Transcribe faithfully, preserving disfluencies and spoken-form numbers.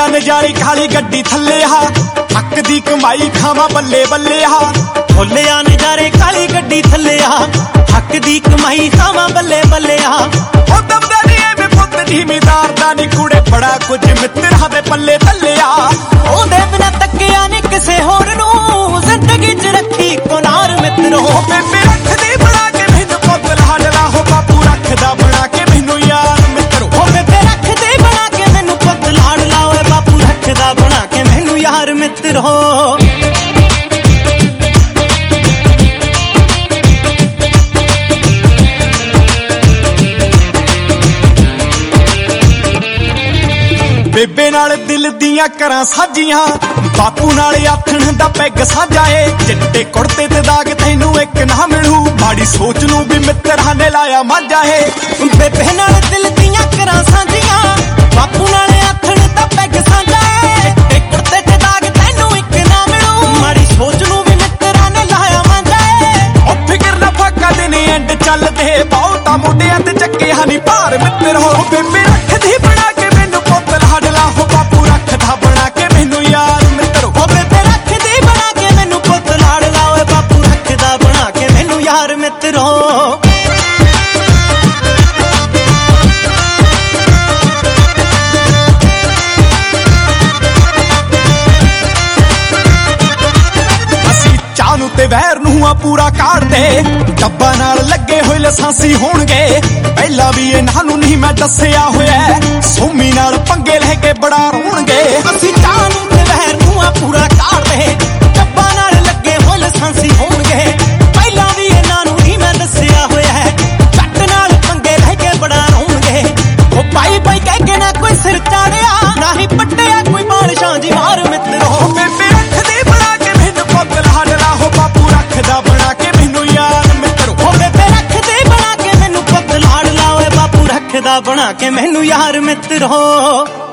लिया नजारे काली गड्डी थल्ले हा हक दी कमाई खावा बल्ले बल्ले हा लिया नजारे काली गड्डी थल्ले हा हक दी कमाई खावा बल्ले बल्ले हा ओ दबदा नी एवें पुत ढीमीदार दा नी कुड़े बड़ा कुछ मित्तरां दे पल्ले थल्ले आ ओदे बिना तक्किया नी किसे होर नूं जिंदगी च रखी कोनार मित्रो बेबे रखदी बना के मैनू पुत लाडला हो बापू रखदा बना के मैनू यार मित्रो ओ बेबे रखदी बना के मैनू पुत लाडला ओए बापू रखदा बना के मैनू यार मित्रो बेबे नाल दिल दियां करां साजियां बापू नाल आखण दा पैग साझा ए चिट्टे कुड़ते ते दाग तैनू एक ना मिलू माड़ी सोच नू भी मित्तरां ने लाया मांझा है बेबे नाल दिल दियां करां साजियां बापू नाल आखण दा पैग साझा ए चिट्टे कुड़ते ते दाग तैनू एक ना मिलू माड़ी सोच नू भी मित्तरां ने लाया मांझा है ओ फिकर ना फाका दिन एंड चलदे बहुता मुंडियां ते चक्के हानी भार मित्तर हो बेबे रखदी बना के मैनू पुत लाडला हो बापू रखदा बना के मैनू यार मित्रो ओ बेबे रखदी बना के मैनू पुत लाडला ओए बापू रखदा बना के मैनू यार मित्रो चानू ते वैर नू आ पूरा काट दे डब्बा नाल लगे होए लसांसी होणगे पहला भी इन्हां नू नहीं मैं दस्सिया होया सोमी नाल पंगे लेके बड़ा रोणगे असी चानू ते वैर नू आ पूरा काट दे डब्बा नाल लगे होए लसांसी होणगे पहला भी इन्हां नू नहीं मैं दस्सिया होया जट नाल पंगे लेके बड़ा रोणगे ओ भाई भाई कह के ना कोई सिर चाड़िया ना ही पट्टिया कोई बारिशां दी मार मित्रो बेबे रखदी बना के मैनू पुत लाडला हो बापू रखदा बना के मैनू यार मित्रो ओ बेबे रखदी बना के मैनू पुत लाडला ओए बापू रखदा बना के मैनू यार मित्रो।